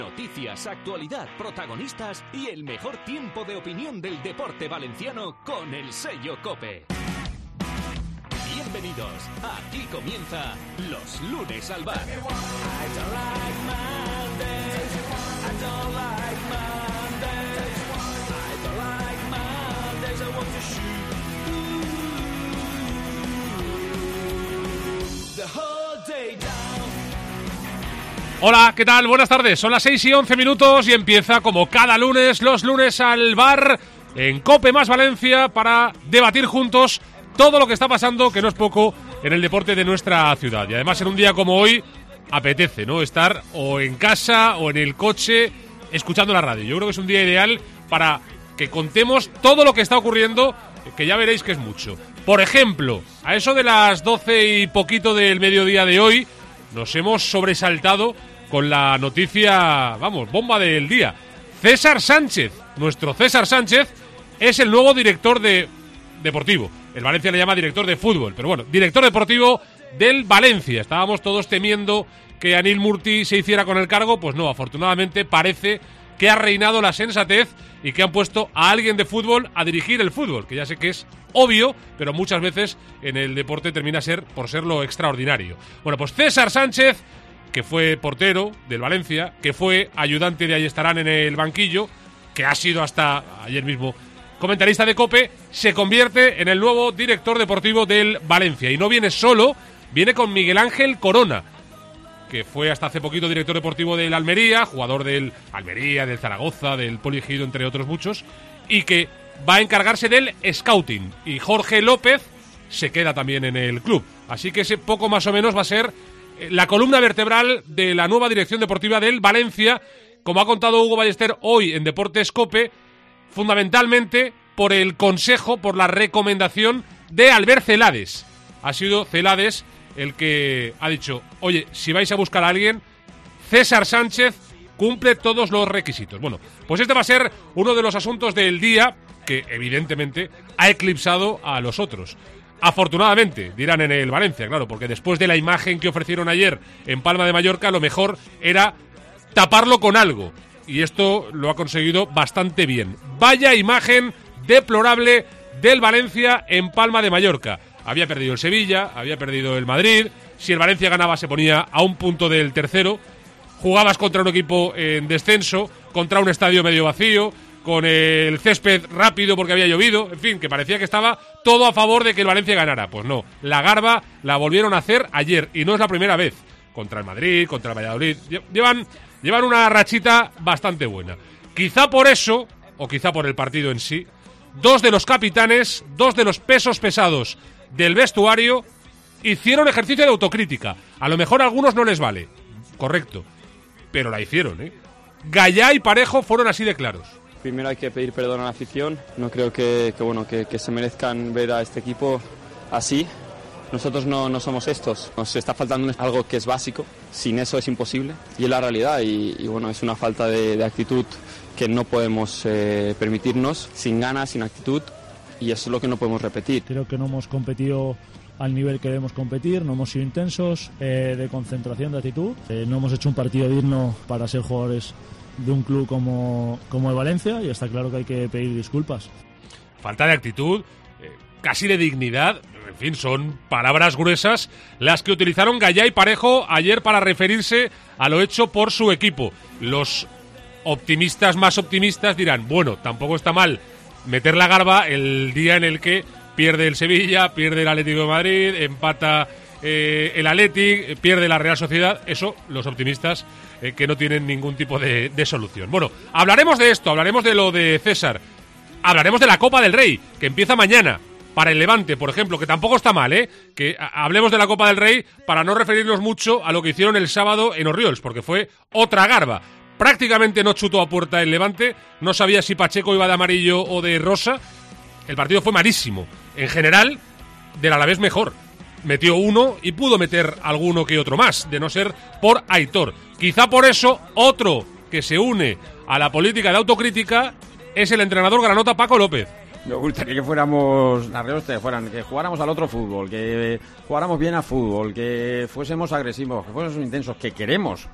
Noticias, actualidad, protagonistas y el mejor tiempo de opinión del deporte valenciano con el sello COPE. Bienvenidos, aquí comienza Los Lunes al Bar. Hola, ¿qué tal? Buenas tardes, son las 6:11 y empieza como cada lunes, Los Lunes al Bar en COPE más Valencia para debatir juntos todo lo que está pasando, que no es poco, en el deporte de nuestra ciudad. Y además en un día como hoy apetece, ¿no?, estar o en casa o en el coche escuchando la radio. Yo creo que es un día ideal para que contemos todo lo que está ocurriendo, que ya veréis que es mucho. Por ejemplo, a eso de las 12 y poquito del mediodía de hoy, nos hemos sobresaltado con la noticia, bomba del día. César Sánchez, nuestro César Sánchez, es el nuevo director deportivo. El Valencia le llama director de fútbol, pero bueno, director deportivo del Valencia. Estábamos todos temiendo que Anil Murti se hiciera con el cargo, pues no, afortunadamente parece que ha reinado la sensatez y que han puesto a alguien de fútbol a dirigir el fútbol, que ya sé que es obvio, pero muchas veces en el deporte termina por ser lo extraordinario. Bueno, pues César Sánchez, que fue portero del Valencia, que fue ayudante de Ayestarán en el banquillo, que ha sido hasta ayer mismo comentarista de COPE, se convierte en el nuevo director deportivo del Valencia. Y no viene solo, viene con Miguel Ángel Corona, que fue hasta hace poquito director deportivo del Almería, jugador del Almería, del Zaragoza, del Poligido, entre otros muchos, y que va a encargarse del scouting. Y Jorge López se queda también en el club. Así que ese poco más o menos va a ser la columna vertebral de la nueva dirección deportiva del Valencia, como ha contado Hugo Ballester hoy en Deportes COPE, fundamentalmente por el consejo, por la recomendación de Albert Celades. Ha sido Celades el que ha dicho, oye, si vais a buscar a alguien, César Sánchez cumple todos los requisitos. Bueno, pues este va a ser uno de los asuntos del día que evidentemente ha eclipsado a los otros. Afortunadamente, dirán en el Valencia, claro, porque después de la imagen que ofrecieron ayer en Palma de Mallorca, lo mejor era taparlo con algo. Y esto lo ha conseguido bastante bien. Vaya imagen deplorable del Valencia en Palma de Mallorca. Había perdido el Sevilla, había perdido el Madrid. Si el Valencia ganaba se ponía a un punto del tercero. Jugabas contra un equipo en descenso, contra un estadio medio vacío, con el césped rápido porque había llovido, en fin, que parecía que estaba todo a favor de que el Valencia ganara. Pues no, la garba la volvieron a hacer ayer, y no es la primera vez, contra el Madrid, contra el Valladolid. Llevan una rachita bastante buena. Quizá por eso, o quizá por el partido en sí, dos de los capitanes, dos de los pesos pesados del vestuario, hicieron ejercicio de autocrítica. A lo mejor a algunos no les vale, correcto, pero la hicieron, ¿eh? Gallá y Parejo fueron así de claros. Primero hay que pedir perdón a la afición. No creo que se merezcan ver a este equipo así. Nosotros no somos estos. Nos está faltando algo que es básico. Sin eso es imposible. Y es la realidad. Y bueno, es una falta de actitud que no podemos permitirnos. Sin ganas, sin actitud. Y eso es lo que no podemos repetir. Creo que no hemos competido al nivel que debemos competir. No hemos sido intensos, de concentración, de actitud. No hemos hecho un partido digno para ser jugadores de un club como el Valencia, y está claro que hay que pedir disculpas. Falta de actitud, casi de dignidad, en fin, son palabras gruesas las que utilizaron Gallá y Parejo ayer para referirse a lo hecho por su equipo. Los optimistas más optimistas dirán, bueno, tampoco está mal meter la garba el día en el que pierde el Sevilla, pierde el Atlético de Madrid, empata el Athletic, pierde la Real Sociedad. Eso, los optimistas que no tienen ningún tipo de solución. Bueno, hablaremos de esto, hablaremos de lo de César, hablaremos de la Copa del Rey, que empieza mañana, para el Levante, por ejemplo, que tampoco está mal, que hablemos de la Copa del Rey para no referirnos mucho a lo que hicieron el sábado en Orriols, porque fue otra garba. Prácticamente no chutó a puerta el Levante, no sabía si Pacheco iba de amarillo o de rosa. El partido fue malísimo. En general, del Alavés mejor. Metió uno y pudo meter alguno que otro más, de no ser por Aitor. Quizá por eso, otro que se une a la política de autocrítica es el entrenador granota Paco López. Me gustaría que fuéramos la Reoste, que jugáramos al otro fútbol, que jugáramos bien a fútbol, que fuésemos agresivos, que fuésemos intensos, que queremos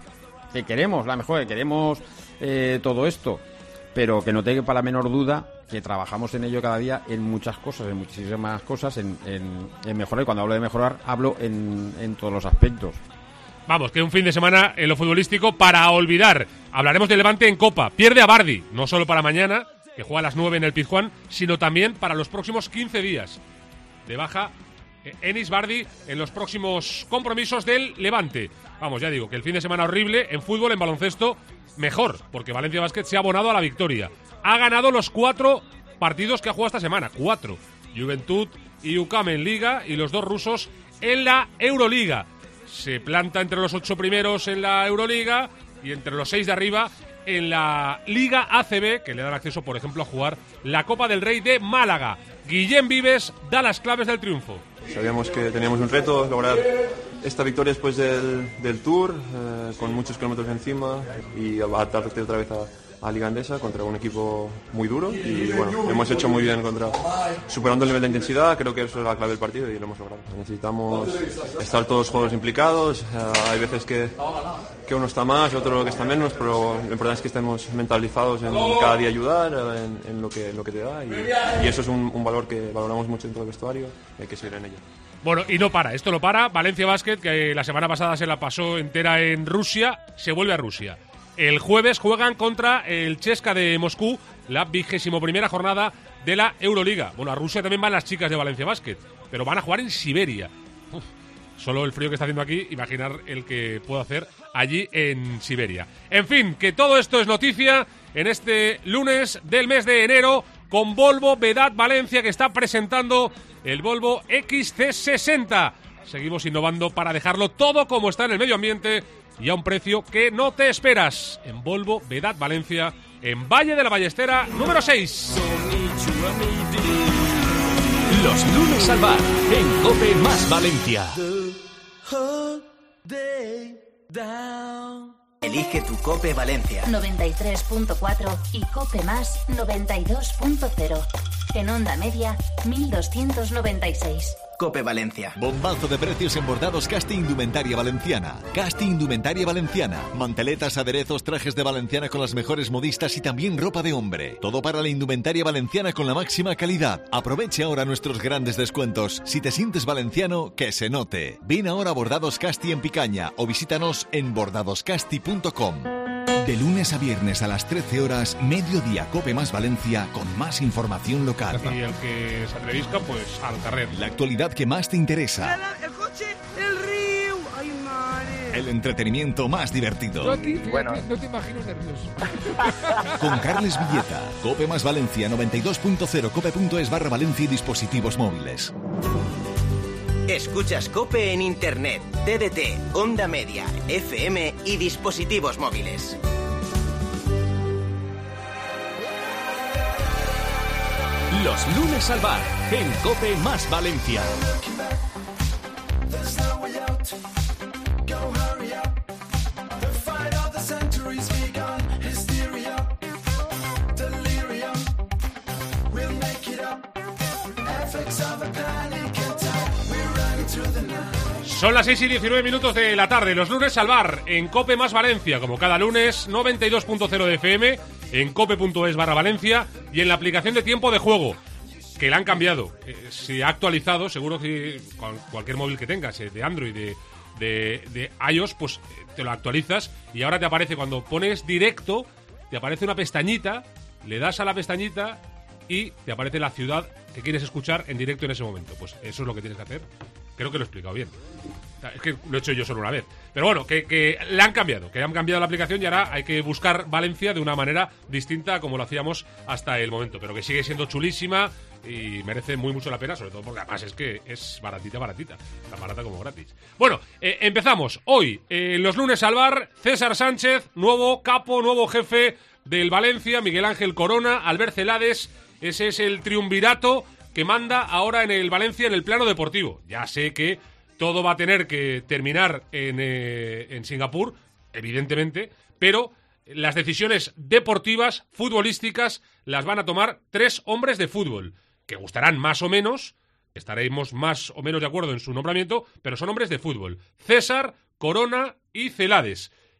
queremos la mejora, que queremos todo esto, pero que no te quepa la menor duda que trabajamos en ello cada día en muchas cosas, en muchísimas cosas, en mejorar. Y cuando hablo de mejorar, hablo en todos los aspectos. Vamos, que un fin de semana en lo futbolístico para olvidar. Hablaremos del Levante en Copa. Pierde a Bardi, no solo para mañana, que juega a las 9 en el Pizjuán, sino también para los próximos 15 días. De baja Enis Bardi en los próximos compromisos del Levante. Vamos, ya digo, que el fin de semana horrible en fútbol, en baloncesto, mejor, porque Valencia Basket se ha abonado a la victoria. Ha ganado los 4 partidos que ha jugado esta semana. 4. Juventud y UCAM en Liga y los 2 rusos en la Euroliga. Se planta entre los 8 primeros en la Euroliga y entre los 6 de arriba en la Liga ACB, que le dan acceso, por ejemplo, a jugar la Copa del Rey de Málaga. Guillem Vives da las claves del triunfo. Sabíamos que teníamos un reto, lograr esta victoria después del Tour, con muchos kilómetros encima, y adaptarte otra vez a Liga Endesa contra un equipo muy duro. Y bueno, hemos hecho muy bien superando el nivel de intensidad. Creo que eso es la clave del partido y lo hemos logrado. Necesitamos estar todos los jugadores implicados. Hay veces que uno está más, otro que está menos, pero lo importante es que estemos mentalizados en cada día ayudar, en lo que te da, y eso es un valor que valoramos mucho dentro del vestuario y hay que seguir en ello. Bueno, y no para, esto no para. Valencia Basket, que la semana pasada se la pasó entera en Rusia, se vuelve a Rusia. El jueves juegan contra el CSKA de Moscú, la 21ª jornada de la Euroliga. Bueno, a Rusia también van las chicas de Valencia Basket, pero van a jugar en Siberia. Solo el frío que está haciendo aquí, imaginar el que puedo hacer allí en Siberia. En fin, que todo esto es noticia en este lunes del mes de enero con Volvo Vedat Valencia, que está presentando el Volvo XC60. Seguimos innovando para dejarlo todo como está en el medio ambiente y a un precio que no te esperas. En Volvo Vedat Valencia, en Valle de la Ballestera, número 6. Los lunes al bar, en COPE más Valencia. Elige tu COPE Valencia 93.4 y COPE más 92.0. En onda media 1296. COPE Valencia. Bombazo de precios en bordados Casti Indumentaria Valenciana. Casti Indumentaria Valenciana. Manteletas, aderezos, trajes de valenciana con las mejores modistas y también ropa de hombre. Todo para la indumentaria valenciana con la máxima calidad. Aproveche ahora nuestros grandes descuentos. Si te sientes valenciano, que se note. Ven ahora a Bordados Casti en Picaña o visítanos en bordadoscasti.com. De lunes a viernes a las 13 horas, mediodía COPE más Valencia con más información local. Y el que se atrevisca, pues al carrer. La actualidad que más te interesa. El coche, el río. Ay, madre. El entretenimiento más divertido. No te imagino nervioso. Con Carles Villeta. COPE más Valencia 92.0 cope.es/Valencia y dispositivos móviles. Escuchas COPE en Internet, TDT, Onda Media, FM y dispositivos móviles. Los lunes al bar, en COPE más Valencia. Son las 6:19 de la tarde, los lunes al bar, en COPE más Valencia, como cada lunes, 92.0 de FM, en cope.es/Valencia y en la aplicación de tiempo de juego, que la han cambiado. Se ha actualizado, seguro que cualquier móvil que tengas, de Android, de iOS, pues te lo actualizas y ahora te aparece, cuando pones directo, te aparece una pestañita, le das a la pestañita y te aparece la ciudad que quieres escuchar en directo en ese momento. Pues eso es lo que tienes que hacer. Creo que lo he explicado bien. Es que lo he hecho yo solo una vez. Pero bueno, que le han cambiado. Que han cambiado la aplicación y ahora hay que buscar Valencia de una manera distinta a como lo hacíamos hasta el momento. Pero que sigue siendo chulísima y merece muy mucho la pena, sobre todo porque además es que es baratita. Tan barata como gratis. Bueno, empezamos. Hoy, los lunes al bar, César Sánchez, nuevo capo, nuevo jefe del Valencia, Miguel Ángel Corona, Albert Celades. Ese es el triunvirato que manda ahora en el Valencia en el plano deportivo. Ya sé que todo va a tener que terminar en Singapur, evidentemente, pero las decisiones deportivas, futbolísticas, las van a tomar 3 hombres de fútbol, que gustarán más o menos, estaremos más o menos de acuerdo en su nombramiento, pero son hombres de fútbol. César, Corona y Celades.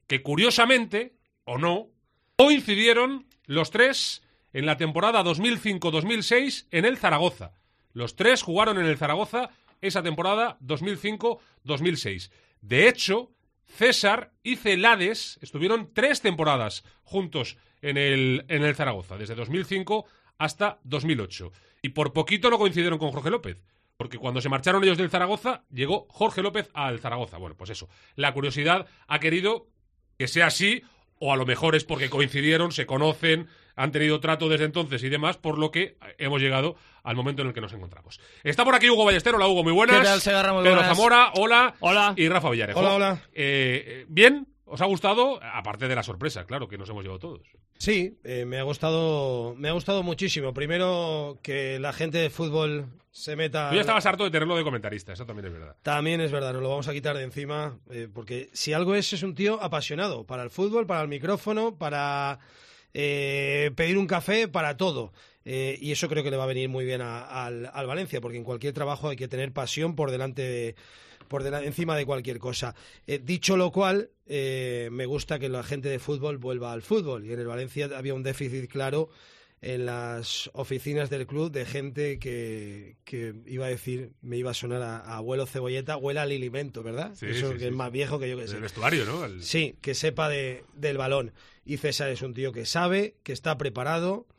que curiosamente, o no, coincidieron los tres en la temporada 2005-2006 en el Zaragoza. Los tres jugaron en el Zaragoza esa temporada 2005-2006. De hecho, César y Celades estuvieron 3 temporadas juntos en el Zaragoza, desde 2005 hasta 2008. Y por poquito no coincidieron con Jorge López, porque cuando se marcharon ellos del Zaragoza, llegó Jorge López al Zaragoza. Bueno, pues eso, la curiosidad ha querido que sea así, o a lo mejor es porque coincidieron, se conocen, han tenido trato desde entonces y demás, por lo que hemos llegado al momento en el que nos encontramos. Está por aquí Hugo Ballester. Hola, Hugo, muy buenas. ¿Qué tal, Segarra? Muy Pedro buenas. Zamora, hola. Hola. Y Rafa Villarejo. Hola, hola. ¿Bien? ¿Os ha gustado? Aparte de la sorpresa, claro, que nos hemos llevado todos. Sí, me ha gustado muchísimo. Primero, que la gente de fútbol se meta... Tú ya estabas harto de tenerlo de comentarista, eso también es verdad. También es verdad, nos lo vamos a quitar de encima, porque si algo es un tío apasionado para el fútbol, para el micrófono, para pedir un café, para todo. Y eso creo que le va a venir muy bien al Valencia, porque en cualquier trabajo hay que tener pasión por delante encima de cualquier cosa. Dicho lo cual, me gusta que la gente de fútbol vuelva al fútbol, y en el Valencia había un déficit claro en las oficinas del club de gente que iba a decir, me iba a sonar a abuelo Cebolleta, huele al alimento, ¿verdad? Sí, eso sí, que es más viejo que yo que sé. El vestuario, ¿no? Sí, que sepa del balón. Y César es un tío que sabe, que está preparado,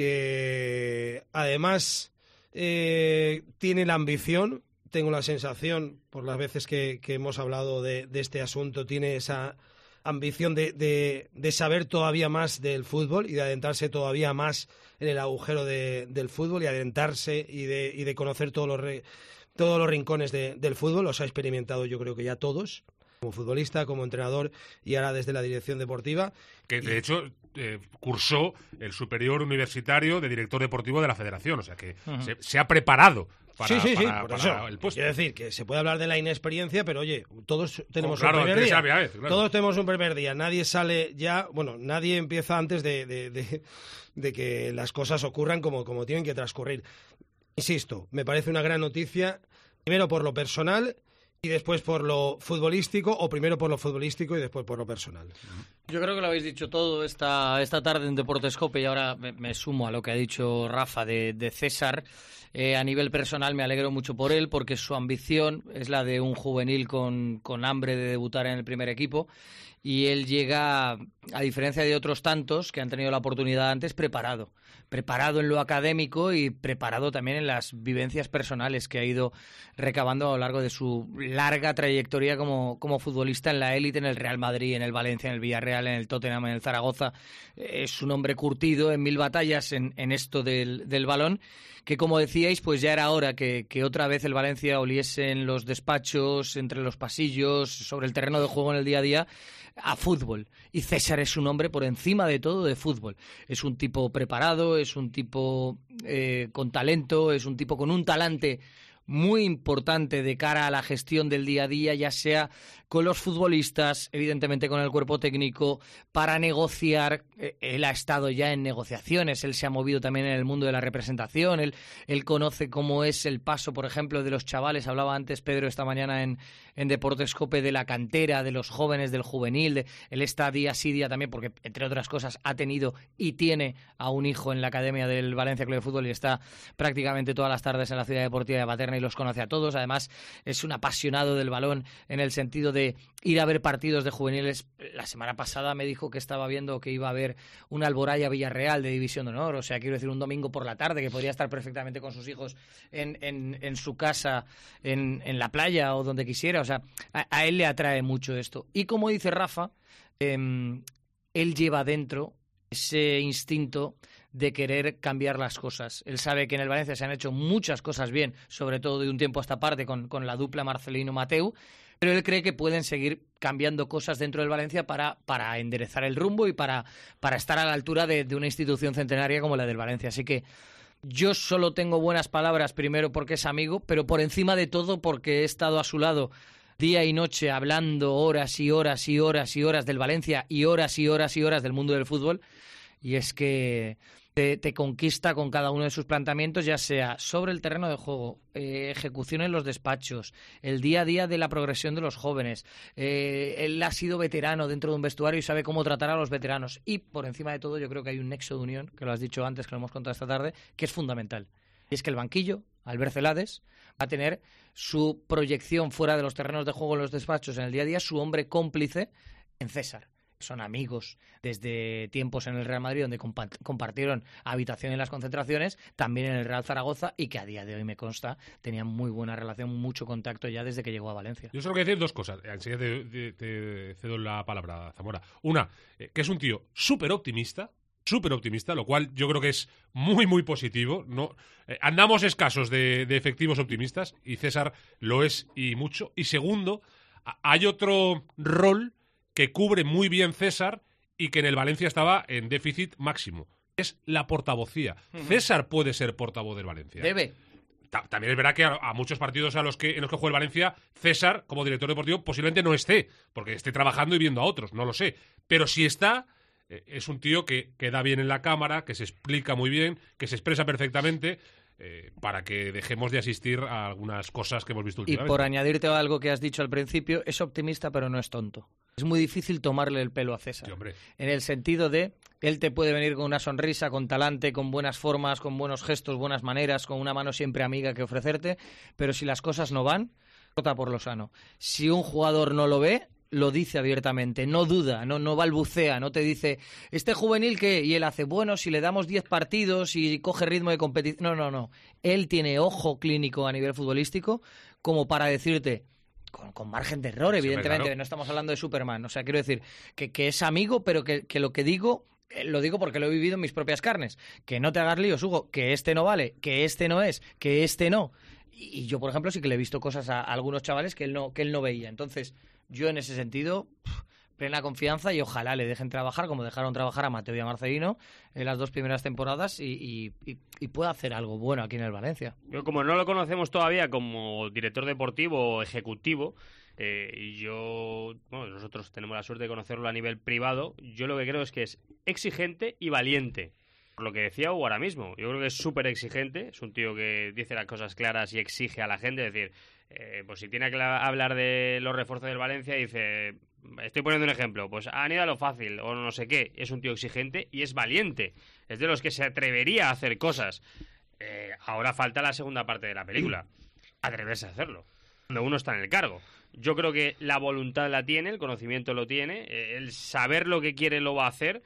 que además tiene la ambición. Tengo la sensación, por las veces que hemos hablado de este asunto, tiene esa ambición de saber todavía más del fútbol y de adentrarse todavía más en el agujero del fútbol y adentrarse y de conocer todos los rincones del fútbol. Los ha experimentado yo creo que ya todos, como futbolista, como entrenador y ahora desde la dirección deportiva. Que de hecho cursó el superior universitario de director deportivo de la Federación, o sea que se ha preparado para el puesto. Quiero decir que se puede hablar de la inexperiencia, pero oye, todos tenemos claro, un primer día. Claro. Todos tenemos un primer día. Nadie sale ya, nadie empieza antes de que las cosas ocurran como tienen que transcurrir. Insisto, me parece una gran noticia, primero por lo personal y después por lo futbolístico, o primero por lo futbolístico y después por lo personal. Yo creo que lo habéis dicho todo esta tarde en Deportes Cope, y ahora me sumo a lo que ha dicho Rafa de César. A nivel personal me alegro mucho por él, porque su ambición es la de un juvenil con hambre de debutar en el primer equipo, y él llega, a diferencia de otros tantos que han tenido la oportunidad antes, preparado en lo académico y preparado también en las vivencias personales que ha ido recabando a lo largo de su larga trayectoria como futbolista en la élite, en el Real Madrid, en el Valencia, en el Villarreal, en el Tottenham, en el Zaragoza. Es un hombre curtido en 1000 batallas en esto del balón, que como decíais, pues ya era hora que otra vez el Valencia oliese en los despachos, entre los pasillos, sobre el terreno de juego en el día a día, a fútbol. Y César es un hombre por encima de todo de fútbol. Es un tipo preparado, es un tipo con talento, es un tipo con un talante muy importante de cara a la gestión del día a día, ya sea con los futbolistas, evidentemente con el cuerpo técnico, para negociar. Él ha estado ya en negociaciones, él se ha movido también en el mundo de la representación, él conoce cómo es el paso, por ejemplo, de los chavales. Hablaba antes Pedro esta mañana en Deportes Cope de la cantera, de los jóvenes, del juvenil. Él está día sí día también, porque entre otras cosas ha tenido y tiene a un hijo en la academia del Valencia Club de Fútbol, y está prácticamente todas las tardes en la ciudad deportiva de Paterna y los conoce a todos. Además, es un apasionado del balón en el sentido de ir a ver partidos de juveniles. La semana pasada me dijo que estaba viendo que iba a haber una Alboraya Villarreal de División de Honor, o sea, quiero decir, un domingo por la tarde, que podría estar perfectamente con sus hijos en su casa, en la playa o donde quisiera. O sea, a él le atrae mucho esto. Y como dice Rafa, él lleva dentro ese instinto de querer cambiar las cosas. Él sabe que en el Valencia se han hecho muchas cosas bien, sobre todo de un tiempo a esta parte con la dupla Marcelino-Mateu, pero él cree que pueden seguir cambiando cosas dentro del Valencia para enderezar el rumbo y para estar a la altura de una institución centenaria como la del Valencia. Así que yo solo tengo buenas palabras, primero porque es amigo, pero por encima de todo porque he estado a su lado día y noche hablando horas y horas y horas y horas del Valencia y horas y horas y horas del mundo del fútbol. y es que te conquista con cada uno de sus planteamientos, ya sea sobre el terreno de juego, ejecución en los despachos, el día a día de la progresión de los jóvenes. Él ha sido veterano dentro de un vestuario y sabe cómo tratar a los veteranos. Y por encima de todo yo creo que hay un nexo de unión, que lo has dicho antes, que lo hemos contado esta tarde, que es fundamental. Y es que el banquillo, Albert Celades, va a tener su proyección fuera de los terrenos de juego en los despachos en el día a día, su hombre cómplice en César. Son amigos desde tiempos en el Real Madrid, donde compartieron habitación en las concentraciones, también en el Real Zaragoza, y que a día de hoy, me consta, tenían muy buena relación, mucho contacto ya desde que llegó a Valencia. Yo solo quiero decir dos cosas. Enseguida te cedo la palabra, Zamora. Una, que es un tío súper optimista, lo cual yo creo que es muy, muy positivo. No, andamos escasos de efectivos optimistas, y César lo es, y mucho. Y segundo, hay otro rol que cubre muy bien César y que en el Valencia estaba en déficit máximo. Es la portavocía. César puede ser portavoz del Valencia. Debe. También es verdad que a muchos partidos en los que juega el Valencia, César, como director deportivo, posiblemente no esté, porque esté trabajando y viendo a otros, no lo sé. Pero si está, es un tío que da bien en la cámara, que se explica muy bien, que se expresa perfectamente, para que dejemos de asistir a algunas cosas que hemos visto últimamente. Y por añadirte algo que has dicho al principio, es optimista pero no es tonto. Es muy difícil tomarle el pelo a César. Sí, hombre. En el sentido de, él te puede venir con una sonrisa, con talante, con buenas formas, con buenos gestos, buenas maneras, con una mano siempre amiga que ofrecerte, pero si las cosas no van, corta por lo sano. Si un jugador no lo ve, lo dice abiertamente, no duda, no balbucea, no te dice, ¿este juvenil qué? Y él hace, bueno, si le damos 10 partidos y coge ritmo de competición. No. Él tiene ojo clínico a nivel futbolístico como para decirte, con margen de error, evidentemente, claro. No estamos hablando de Superman. O sea, quiero decir que es amigo, pero que lo que digo, lo digo porque lo he vivido en mis propias carnes. Que no te hagas líos, Hugo, que este no vale, que este no es, que este no. Y yo, por ejemplo, sí que le he visto cosas a algunos chavales que él no veía. Entonces, yo en ese sentido, plena confianza, y ojalá le dejen trabajar como dejaron trabajar a Mateo y a Marcelino en las 2 primeras temporadas y pueda hacer algo bueno aquí en el Valencia. Yo, como no lo conocemos todavía como director deportivo o ejecutivo, nosotros tenemos la suerte de conocerlo a nivel privado, yo lo que creo es que es exigente y valiente. Por lo que decía Hugo ahora mismo, yo creo que es súper exigente, es un tío que dice las cosas claras y exige a la gente, es decir, pues si tiene que hablar de los refuerzos del Valencia, dice, estoy poniendo un ejemplo, pues han ido a lo fácil o no sé qué. Es un tío exigente y es valiente, es de los que se atrevería a hacer cosas. Ahora falta la segunda parte de la película, atreverse a hacerlo cuando uno está en el cargo. Yo creo que la voluntad la tiene, el conocimiento lo tiene, el saber lo que quiere lo va a hacer,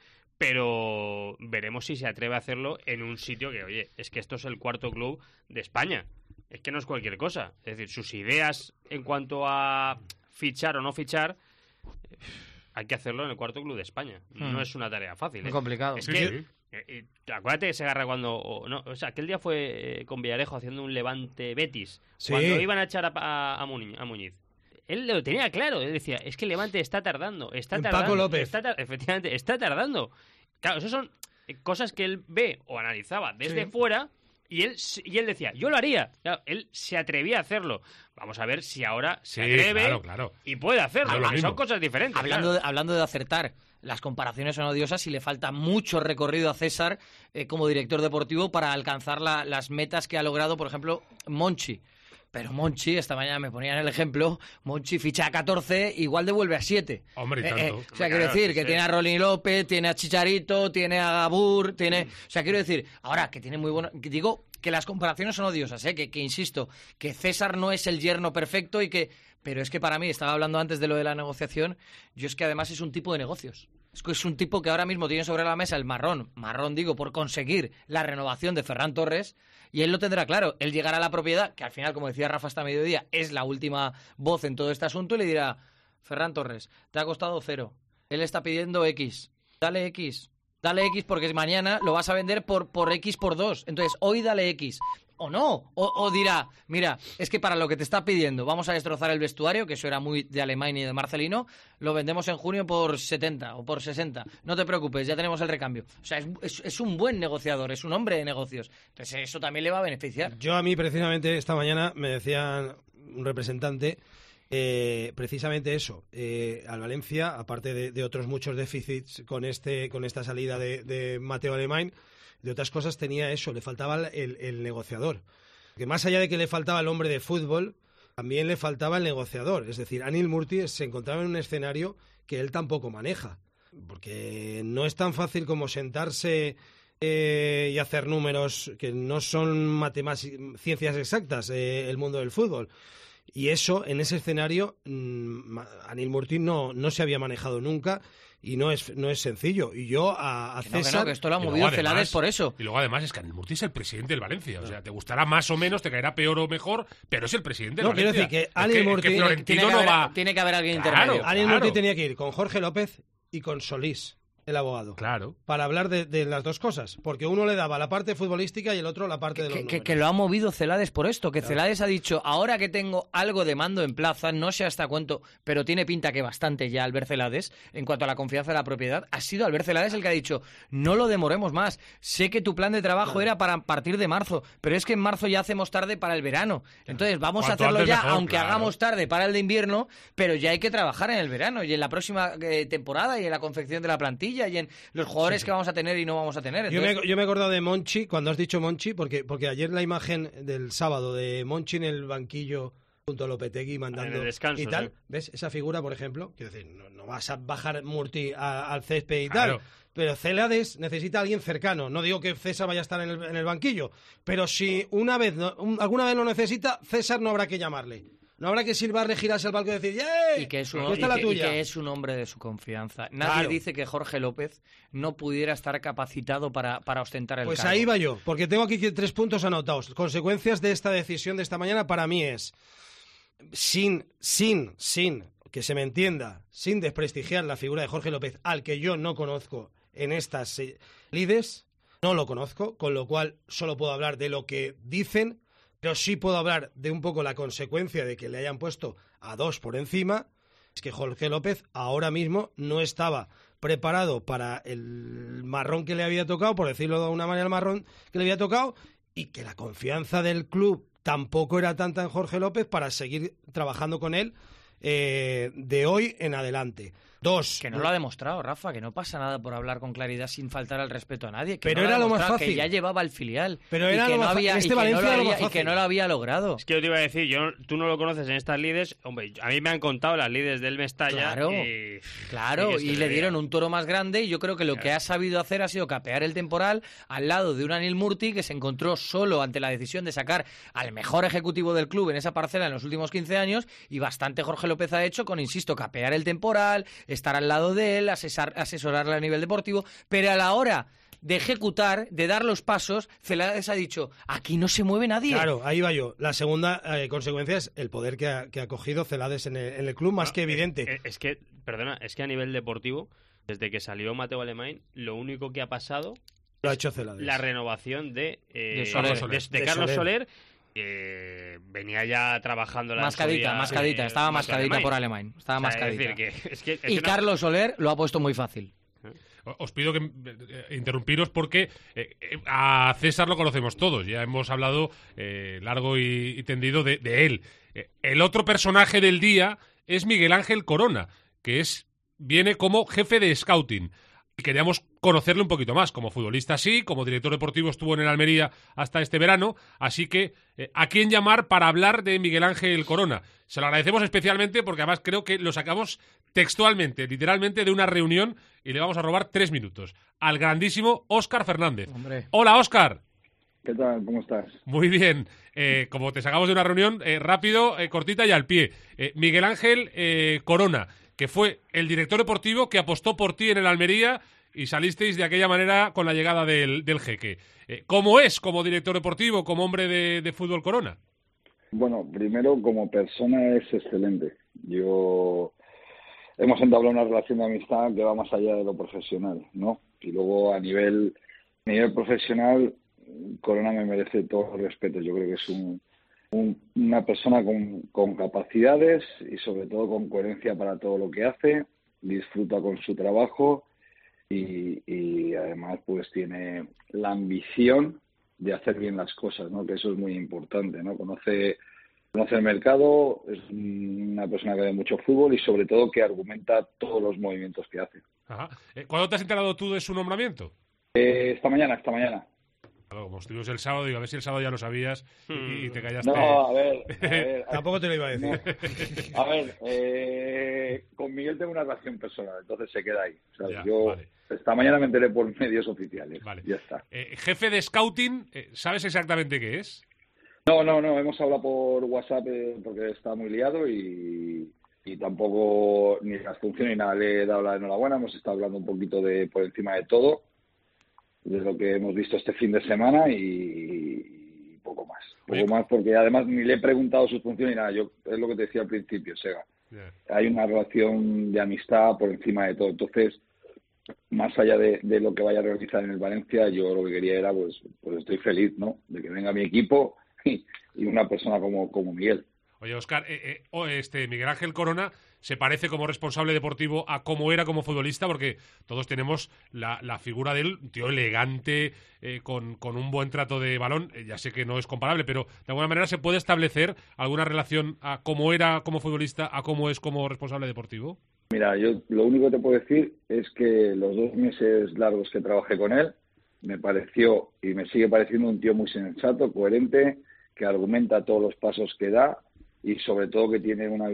pero veremos si se atreve a hacerlo en un sitio que, oye, es que esto es el 4º club de España. Es que no es cualquier cosa. Es decir, sus ideas en cuanto a fichar o no fichar, hay que hacerlo en el 4º club de España. No es una tarea fácil. Es complicado. Es que, acuérdate que se agarra cuando... aquel día fue con Villarejo haciendo un Levante Betis. Sí. Cuando iban a echar a Muñiz. Él lo tenía claro. Él decía, es que el Levante está tardando. Paco López. Efectivamente, está tardando. Claro, esas son cosas que él ve o analizaba desde fuera... Y él decía, yo lo haría. Claro, él se atrevía a hacerlo. Vamos a ver si ahora se atreve y puede hacerlo. Son cosas diferentes. Hablando de acertar, las comparaciones son odiosas y le falta mucho recorrido a César como director deportivo para alcanzar las metas que ha logrado, por ejemplo, Monchi. Pero Monchi, esta mañana me ponían el ejemplo, Monchi ficha a 14, igual devuelve a 7. Hombre, y tanto. O sea, quiero decir que tiene a Rolín López, tiene a Chicharito, tiene a Gabur, tiene... O sea, quiero decir, ahora que tiene muy bueno... Digo que las comparaciones son odiosas, que insisto, que César no es el yerno perfecto y que... Pero es que para mí, estaba hablando antes de lo de la negociación, yo es que además es un tipo de negocios. Es un tipo que ahora mismo tiene sobre la mesa el marrón digo, por conseguir la renovación de Ferran Torres, y él lo tendrá claro. Él llegará a la propiedad, que al final, como decía Rafa hasta mediodía, es la última voz en todo este asunto, y le dirá, Ferran Torres, te ha costado 0. Él está pidiendo X. Dale X porque mañana lo vas a vender por X por 2. Entonces, hoy dale X. O no, o dirá, mira, es que para lo que te está pidiendo vamos a destrozar el vestuario, que eso era muy de Alemán y de Marcelino, lo vendemos en junio por 70 o por 60. No te preocupes, ya tenemos el recambio. O sea, es un buen negociador, es un hombre de negocios. Entonces eso también le va a beneficiar. A mí precisamente esta mañana me decían un representante precisamente eso. Al Valencia, aparte de otros muchos déficits con esta salida de Mateo Alemany, de otras cosas tenía eso, le faltaba el negociador. Que más allá de que le faltaba el hombre de fútbol, también le faltaba el negociador. Es decir, Anil Murti se encontraba en un escenario que él tampoco maneja. Porque no es tan fácil como sentarse y hacer números que no son ciencias exactas, el mundo del fútbol. Y eso, en ese escenario, Anil Murti no se había manejado nunca y no es sencillo. Y yo a César... que esto lo ha movido Celades por eso. Y luego además es que Anil Murti es el presidente del Valencia. O sea, te gustará más o menos, te caerá peor o mejor, pero es el presidente del Valencia. Quiero decir que Anil Murti... Tiene que haber alguien intermedio. Anil Murti tenía que ir con Jorge López y con Solís, el abogado. Claro. Para hablar de las dos cosas. Porque uno le daba la parte futbolística y el otro la parte de los números. Que lo ha movido Celades por esto. Que claro. Celades ha dicho, ahora que tengo algo de mando en plaza, no sé hasta cuánto, pero tiene pinta que bastante ya Albert Celades, en cuanto a la confianza de la propiedad, ha sido Albert Celades el que ha dicho, no lo demoremos más. Sé que tu plan de trabajo era para partir de marzo, pero es que en marzo ya hacemos tarde para el verano. Entonces vamos a hacerlo ya, mejor, aunque hagamos tarde para el de invierno, pero ya hay que trabajar en el verano y en la próxima temporada y en la confección de la plantilla y en los jugadores que vamos a tener y no vamos a tener. Entonces... Yo me he acordado de Monchi, cuando has dicho Monchi, porque ayer la imagen del sábado de Monchi en el banquillo junto a Lopetegui mandando en el descanso, y tal, sí. ¿Ves? Esa figura, por ejemplo, quiero decir, no vas a bajar Murti al césped y tal, pero Celades necesita a alguien cercano. No digo que César vaya a estar en el banquillo, pero si alguna vez lo necesita, César no habrá que llamarle. No habrá que silbarle, girarse al balcón y decir ¡yey! Y que es un hombre de su confianza. Nadie dice que Jorge López no pudiera estar capacitado para ostentar el cargo. Pues ahí va yo, porque tengo aquí 3 puntos anotados. Consecuencias de esta decisión de esta mañana para mí es, sin que se me entienda, sin desprestigiar la figura de Jorge López, al que yo no conozco en estas lides, no lo conozco, con lo cual solo puedo hablar de lo que dicen, pero sí puedo hablar de un poco la consecuencia de que le hayan puesto a 2 por encima. Es que Jorge López ahora mismo no estaba preparado para el marrón que le había tocado, por decirlo de alguna manera, el marrón que le había tocado, y que la confianza del club tampoco era tanta en Jorge López para seguir trabajando con él de hoy en adelante. 2. Que no lo ha demostrado, Rafa, que no pasa nada por hablar con claridad sin faltar al respeto a nadie. Que pero no era lo más fácil. Que ya llevaba el filial. Pero era lo más fácil. Y que no lo había logrado. Es que yo te iba a decir, tú no lo conoces en estas lides. Hombre, a mí me han contado las lides del Mestalla. Claro, y le dieron un toro más grande. Y yo creo que lo que ha sabido hacer ha sido capear el temporal al lado de un Anil Murti que se encontró solo ante la decisión de sacar al mejor ejecutivo del club en esa parcela en los últimos 15 años. Y bastante Jorge López ha hecho con, insisto, capear el temporal, estar al lado de él, asesorarle a nivel deportivo, pero a la hora de ejecutar, de dar los pasos, Celades ha dicho, aquí no se mueve nadie. Claro, ahí va yo. La segunda consecuencia es el poder que ha cogido Celades en el club, más que evidente. Es que a nivel deportivo, desde que salió Mateo Alemany, lo único que ha pasado lo ha hecho Celades. La renovación de Carlos Soler. Venía ya trabajando mascadita, estaba mascadita por Alemany. Estaba mascadita. Y Carlos Soler lo ha puesto muy fácil. Os pido que interrumpiros porque a César lo conocemos todos. Ya hemos hablado largo y tendido de él. El otro personaje del día es Miguel Ángel Corona, que viene como jefe de scouting. Y queríamos conocerle un poquito más. Como futbolista sí, como director deportivo estuvo en el Almería hasta este verano. Así que, ¿a quién llamar para hablar de Miguel Ángel Corona? Se lo agradecemos especialmente porque además creo que lo sacamos textualmente, literalmente de una reunión y le vamos a robar 3 minutos. Al grandísimo Óscar Fernández. Hombre. Hola, Óscar. ¿Qué tal? ¿Cómo estás? Muy bien. Como te sacamos de una reunión, rápido, cortita y al pie. Miguel Ángel Corona, que fue el director deportivo que apostó por ti en el Almería y salisteis de aquella manera con la llegada del jeque. ¿Cómo es como director deportivo, como hombre de fútbol Corona? Bueno, primero, como persona es excelente. Hemos entablado una relación de amistad que va más allá de lo profesional, ¿no? Y luego a nivel profesional, Corona me merece todo el respeto. Yo creo que es una persona con capacidades y sobre todo con coherencia para todo lo que hace, disfruta con su trabajo y además pues tiene la ambición de hacer bien las cosas, ¿no? Que eso es muy importante, ¿no? Conoce conoce el mercado, es una persona que ve mucho fútbol y sobre todo que argumenta todos los movimientos que hace. Ajá. ¿Cuándo te has enterado tú de su nombramiento? Esta mañana. Claro, como estuvimos el sábado, digo, a ver si el sábado ya lo sabías y te callaste. No, a ver. Tampoco te lo iba a decir. No. A ver, con Miguel tengo una relación personal, entonces se queda ahí. O sea, Ya, yo vale. esta mañana me enteré por medios oficiales. Vale. Ya está. Jefe de scouting, ¿sabes exactamente qué es? No, hemos hablado por WhatsApp porque está muy liado y tampoco ni las funciones ni nada le he dado la enhorabuena. Hemos estado hablando un poquito por encima de todo, de lo que hemos visto este fin de semana y poco más. Poco más porque además ni le he preguntado sus funciones ni nada. Es lo que te decía al principio, Sega. Yeah. Hay una relación de amistad por encima de todo. Entonces, más allá de lo que vaya a realizar en el Valencia, yo lo que quería era, pues estoy feliz, ¿no? De que venga mi equipo y una persona como Miguel. Oye, Óscar, Miguel Ángel Corona se parece como responsable deportivo a cómo era como futbolista, porque todos tenemos la figura de él, un tío elegante, con un buen trato de balón. Ya sé que no es comparable, pero de alguna manera se puede establecer alguna relación a cómo era como futbolista a cómo es como responsable deportivo. Mira, yo lo único que te puedo decir es que los 2 meses largos que trabajé con él, me pareció y me sigue pareciendo un tío muy sensato, coherente, que argumenta todos los pasos que da y sobre todo que tiene una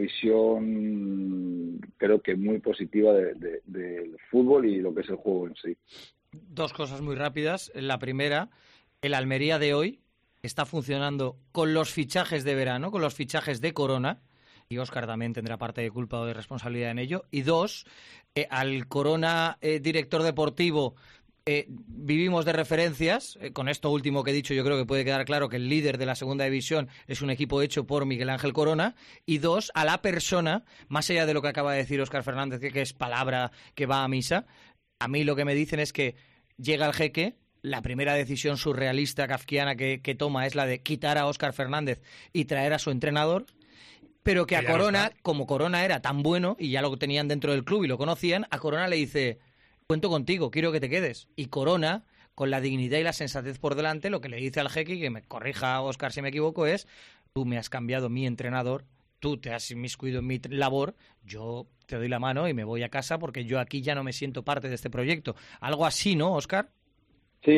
visión creo que muy positiva del fútbol y lo que es el juego en sí. 2 cosas muy rápidas. La primera, el Almería de hoy está funcionando con los fichajes de verano, con los fichajes de Corona, y Óscar también tendrá parte de culpa o de responsabilidad en ello. Y 2, al Corona director deportivo vivimos de referencias. Con esto último que he dicho, yo creo que puede quedar claro que el líder de la segunda división es un equipo hecho por Miguel Ángel Corona. Y 2, a la persona, más allá de lo que acaba de decir Óscar Fernández, que es palabra que va a misa, a mí lo que me dicen es que llega el jeque, la primera decisión surrealista, kafkiana que toma es la de quitar a Óscar Fernández y traer a su entrenador, pero que a Corona, como Corona era tan bueno y ya lo tenían dentro del club y lo conocían, a Corona le dice: cuento contigo, quiero que te quedes. Y Corona, con la dignidad y la sensatez por delante, lo que le dice al jeque, y que me corrija Óscar si me equivoco, es: tú me has cambiado mi entrenador, tú te has inmiscuido en mi labor, yo te doy la mano y me voy a casa porque yo aquí ya no me siento parte de este proyecto. Algo así, ¿no, Óscar? Sí,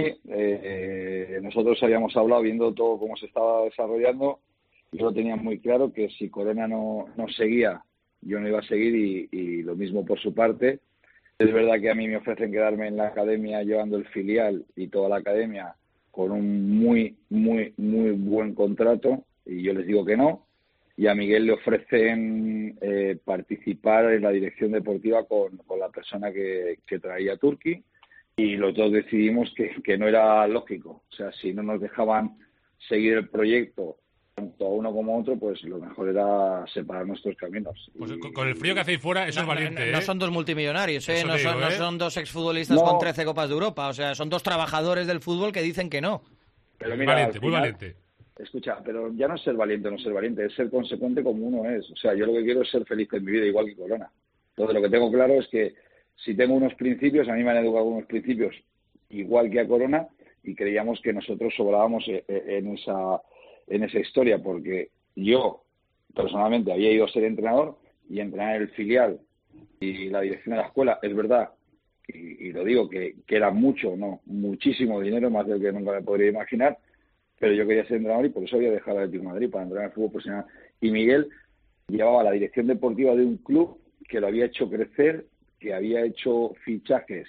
nosotros habíamos hablado viendo todo cómo se estaba desarrollando. Yo lo tenía muy claro que si Corona no seguía, yo no iba a seguir y lo mismo por su parte. Es verdad que a mí me ofrecen quedarme en la academia llevando el filial y toda la academia con un muy, muy, muy buen contrato y yo les digo que no. Y a Miguel le ofrecen participar en la dirección deportiva con la persona que traía a Turquí y los dos decidimos que no era lógico. O sea, si no nos dejaban seguir el proyecto tanto a uno como a otro, pues lo mejor era separar nuestros caminos. Pues con el frío que hacéis fuera, eso es valiente. No son 2 multimillonarios, no son 2 exfutbolistas con 13 Copas de Europa. O sea, son 2 trabajadores del fútbol que dicen que no. Pero mira, valiente, muy valiente. Escucha, pero ya no es ser valiente o no ser valiente, es ser consecuente como uno es. O sea, yo lo que quiero es ser feliz en mi vida, igual que Corona. Entonces, lo que tengo claro es que si tengo unos principios, a mí me han educado unos principios igual que a Corona, y creíamos que nosotros sobrábamos en esa historia, porque yo personalmente había ido a ser entrenador y entrenar el filial y la dirección de la escuela, es verdad, y lo digo, que era muchísimo dinero, más del que nunca me podría imaginar, pero yo quería ser entrenador y por eso había dejado el Atlético de Madrid para entrenar el fútbol profesional. Y Miguel llevaba la dirección deportiva de un club que lo había hecho crecer, que había hecho fichajes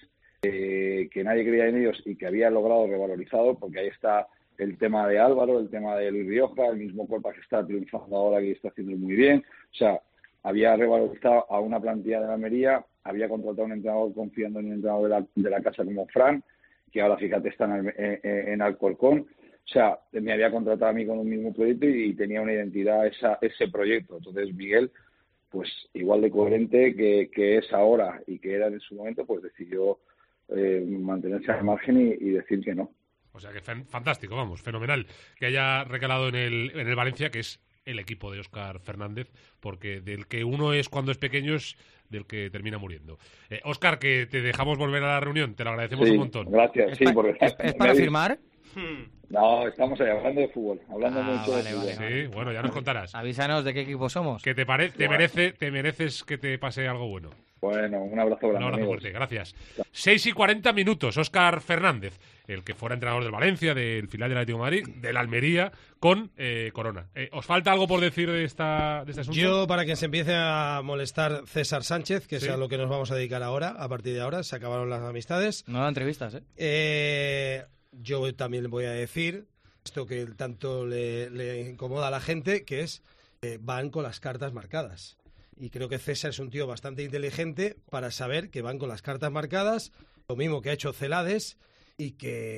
que nadie creía en ellos y que había logrado revalorizado, porque ahí está el tema de Álvaro, el tema de Luis Rioja, el mismo Corpa que está triunfando ahora, que está haciendo muy bien. O sea, había revalorizado a una plantilla de la Almería, había contratado a un entrenador confiando en un entrenador de la casa como Fran, que ahora fíjate está en Alcorcón. O sea, me había contratado a mí con un mismo proyecto y tenía una identidad ese proyecto. Entonces Miguel, pues igual de coherente que es ahora y que era en su momento, pues decidió mantenerse al margen y decir que no. O sea que fantástico, vamos, fenomenal que haya recalado en el Valencia, que es el equipo de Óscar Fernández, porque del que uno es cuando es pequeño es del que termina muriendo. Óscar, que te dejamos volver a la reunión, te lo agradecemos un montón. Gracias, sí, porque ¿Es para firmar? No, estamos ahí hablando de fútbol, hablando mucho de fútbol. Sí, bueno, ya nos contarás. Avísanos de qué equipo somos. Que te mereces que te pase algo bueno. Bueno, un abrazo grande. Un abrazo fuerte, gracias. 6:40, Óscar Fernández, el que fuera entrenador del Valencia, del filial del Atlético de Madrid, del Almería, con Corona. ¿Os falta algo por decir de este asunto? Yo, para que se empiece a molestar César Sánchez, que es a lo que nos vamos a dedicar ahora, a partir de ahora, se acabaron las amistades. No entrevistas, Yo también le voy a decir esto que tanto le incomoda a la gente, que es van con las cartas marcadas. Y creo que César es un tío bastante inteligente para saber que van con las cartas marcadas, lo mismo que ha hecho Celades, y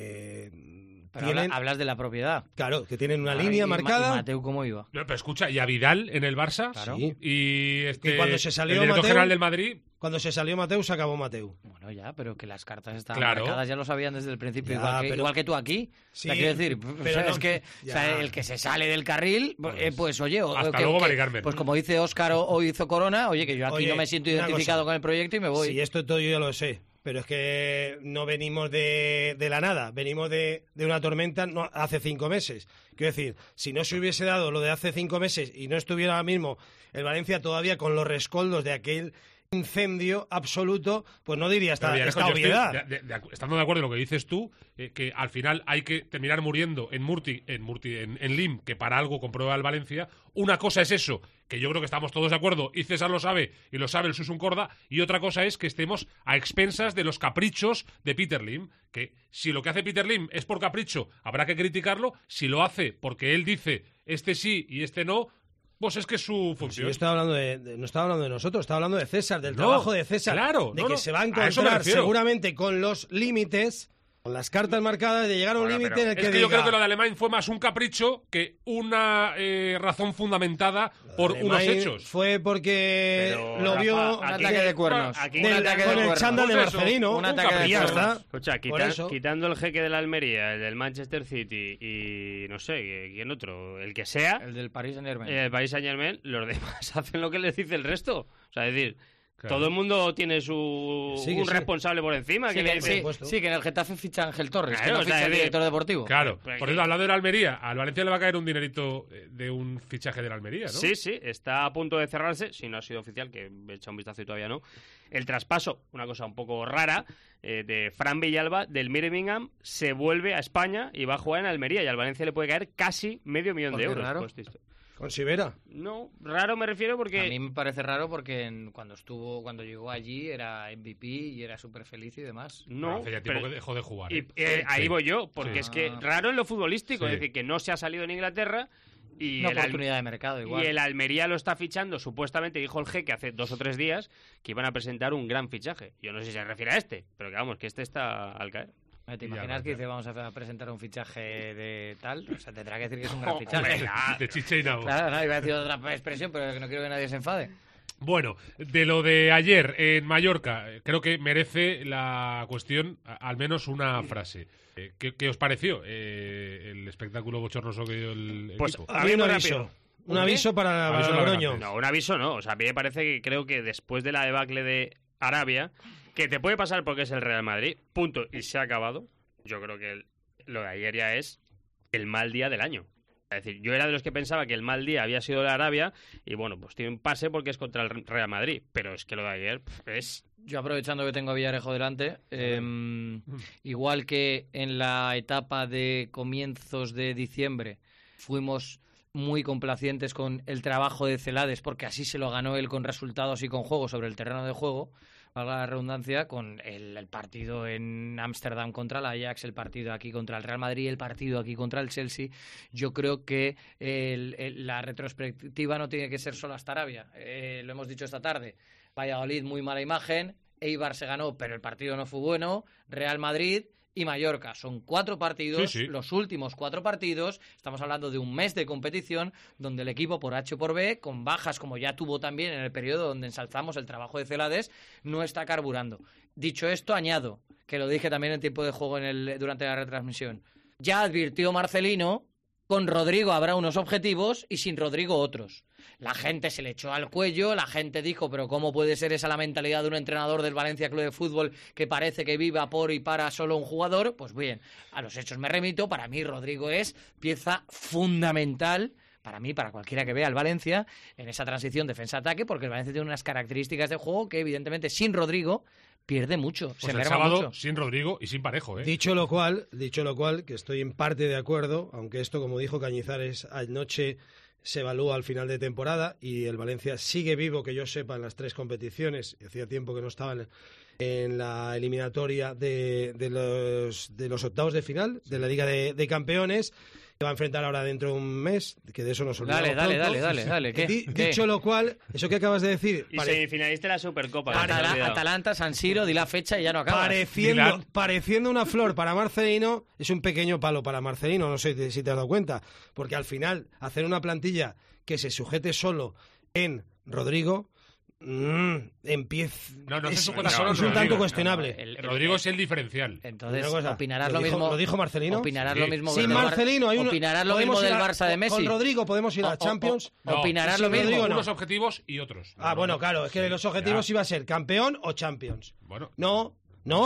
que pero hablas de la propiedad. Claro, que tienen una línea marcada. ¿Y Mateu cómo iba? No, pero escucha, ¿y a Vidal en el Barça? Claro. Sí. Y cuando se salió el director Mateu, general del Madrid... Cuando se salió Mateu, se acabó Mateu. Bueno, ya, pero que las cartas estaban marcadas, ya lo sabían desde el principio, ya, igual que tú aquí. Sí, o sea, quiero decir, pero es que o sea, el que se sale del carril, pues oye... Hasta luego, Mari Carmen. Pues como dice Óscar o hizo Corona, oye, que yo aquí no me siento identificado con el proyecto y me voy. Sí, esto todo yo ya lo sé. Pero es que no venimos de la nada, venimos de una tormenta hace 5 meses. Quiero decir, si no se hubiese dado lo de hace 5 meses y no estuviera ahora mismo el Valencia todavía con los rescoldos de aquel incendio absoluto, pues no diría esta obviedad. Estando de acuerdo en lo que dices tú, que al final hay que terminar muriendo en Lim, que para algo comprueba el Valencia. Una cosa es eso, que yo creo que estamos todos de acuerdo, y César lo sabe, y lo sabe el Susun Corda, y otra cosa es que estemos a expensas de los caprichos de Peter Lim, que si lo que hace Peter Lim es por capricho, habrá que criticarlo. Si lo hace porque él dice este sí y este no, pues es que es su función. Si yo estaba hablando no estaba hablando de nosotros, estaba hablando de César, del trabajo de César, claro, de que se va a encontrar seguramente con los límites, con las cartas marcadas, de llegar a un límite en el que es que yo creo que lo de Alemán fue más un capricho que una razón fundamentada por unos hechos. Fue porque lo vio... Un ataque de cuernos. Con el chándal de Marcelino. Un ataque de cuernos. Escucha, quitando el jeque de la Almería, el del Manchester City y no sé, ¿quién otro? El que sea. El del Paris Saint-Germain. El Paris Saint-Germain, los demás hacen lo que les dice el resto. O sea, es decir... Claro. Todo el mundo tiene un responsable por encima. Sí, que en el Getafe ficha Ángel Torres, claro, que no ficha el director deportivo. Claro, por ejemplo, hablando de la Almería, al Valencia le va a caer un dinerito de un fichaje de la Almería, ¿no? Sí, está a punto de cerrarse, si no ha sido oficial, que he echado un vistazo y todavía no. El traspaso, una cosa un poco rara, de Fran Villalba del Birmingham, se vuelve a España y va a jugar en Almería, y al Valencia le puede caer casi $500,000 de euros. Raro. ¿Con Sivera? No, raro me refiero porque... A mí me parece raro porque cuando llegó allí era MVP y era súper feliz y demás. No, hace ya tiempo que dejó de jugar. Ahí voy yo, porque es que raro en lo futbolístico, es decir, que no se ha salido en Inglaterra y una oportunidad de mercado igual. Y el Almería lo está fichando, supuestamente dijo el Jeque hace 2 o 3 días que iban a presentar un gran fichaje. Yo no sé si se refiere a este, pero que vamos, que este está al caer. ¿Te imaginas que dice vamos a presentar un fichaje de tal? O sea, tendrá que decir que es un gran fichaje. De chicha y nabo. Claro, no, iba a decir otra expresión, pero que no quiero que nadie se enfade. Bueno, de lo de ayer en Mallorca, creo que merece la cuestión al menos una frase. ¿Qué os pareció el espectáculo bochornoso que dio el equipo? A mí un aviso. Un aviso para Logroño. No, un aviso no. O sea, a mí me parece que creo que después de la debacle de Arabia, que te puede pasar porque es el Real Madrid, punto, y se ha acabado. Yo creo que lo de ayer ya es el mal día del año. Es decir, yo era de los que pensaba que el mal día había sido la Arabia y bueno, pues tiene un pase porque es contra el Real Madrid, pero es que lo de ayer es... Yo aprovechando que tengo a Villarejo delante, igual que en la etapa de comienzos de diciembre fuimos muy complacientes con el trabajo de Celades porque así se lo ganó él con resultados y con juego sobre el terreno de juego, valga la redundancia, con el partido en Ámsterdam contra el Ajax, el partido aquí contra el Real Madrid, el partido aquí contra el Chelsea. Yo creo que la retrospectiva no tiene que ser solo hasta Arabia. Lo hemos dicho esta tarde. Valladolid, muy mala imagen. Eibar se ganó, pero el partido no fue bueno. Real Madrid y Mallorca. Son 4 partidos, los últimos 4 partidos. Estamos hablando de un mes de competición donde el equipo, por H o por B, con bajas como ya tuvo también en el periodo donde ensalzamos el trabajo de Celades, no está carburando. Dicho esto, añado, que lo dije también en tiempo de juego durante la retransmisión. Ya advirtió Marcelino Con Rodrigo habrá unos objetivos y sin Rodrigo otros. La gente se le echó al cuello, la gente dijo, pero ¿cómo puede ser esa la mentalidad de un entrenador del Valencia Club de Fútbol que parece que viva por y para solo un jugador? Pues bien, a los hechos me remito. Para mí Rodrigo es pieza fundamental, para mí, para cualquiera que vea el Valencia, en esa transición defensa-ataque, porque el Valencia tiene unas características de juego que evidentemente sin Rodrigo pierde mucho, Pues se el merma sábado mucho. sin Rodrigo y sin Parejo, ¿eh? Dicho lo cual, que estoy en parte de acuerdo, aunque esto, como dijo Cañizares anoche, se evalúa al final de temporada y el Valencia sigue vivo, que yo sepa, en las 3 competiciones. Hacía tiempo que no estaban en la eliminatoria de los octavos de final de la Liga de Campeones. Que va a enfrentar ahora dentro de un mes, que de eso nos olvidamos Dale. ¿Qué? Dicho lo cual, eso que acabas de decir... Y semifinalista de la Supercopa. Atalanta, San Siro, di la fecha y ya no acabas. Pareciendo una flor para Marcelino, es un pequeño palo para Marcelino, no sé si te has dado cuenta, porque al final hacer una plantilla que se sujete solo en Rodrigo... es un tanto cuestionable. Rodrigo es el diferencial. Entonces, opinarás lo mismo. ¿Lo dijo Marcelino? Opinarás lo mismo. Sin Marcelino, opinarás lo mismo del Barça de Messi. Con Rodrigo podemos ir a Champions. Opinarás lo mismo. Rodrigo, unos objetivos y otros. Bueno, claro, es que los objetivos iba a ser campeón o Champions. Bueno. No,